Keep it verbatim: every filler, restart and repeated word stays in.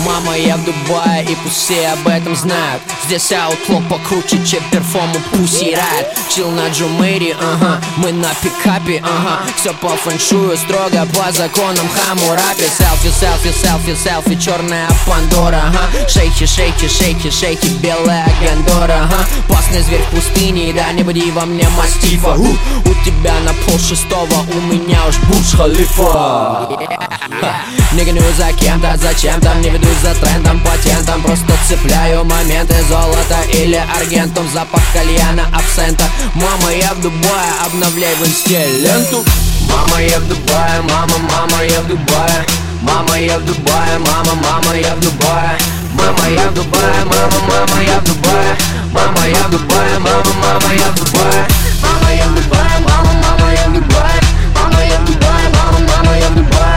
Мама, я в Дубае, и пусть все об этом знают. Здесь аутлок покруче, чем перформу Pussy Riot. Чил на Джумэри, ага, мы на пикапе, ага. Все по фэншую, строго по законам Хаммурапи. Селфи, селфи, селфи, селфи, черная Пандора, ага. Шейки, шейки, шейки, шейки, белая Гандора, ага. Пасный зверь в пустыне, да не буди во мне мастифа. У, у тебя на пол шестого, у меня уж Бурдж Халифа. Не гонюсь за кем-то, зачем-то, не ведусь за трендом, патентом. Просто цепляю моменты, золото или аргентум. Запах кальяна, абсента. Мама, я в Дубае, обновляй в инсте ленту. Мама, я в Дубае, мама, мама, я в Дубае. Мама, я в Дубае, мама, мама, я в Дубае. Мама, я в Дубае, мама, мама, я в Дубае. Мама, я в Дубае, мама, мама, я в Дубае. Мама, я в Дубае, мама, мама, я в Дубае. Мама, я в Дубае, мама, мама, я в Дубае.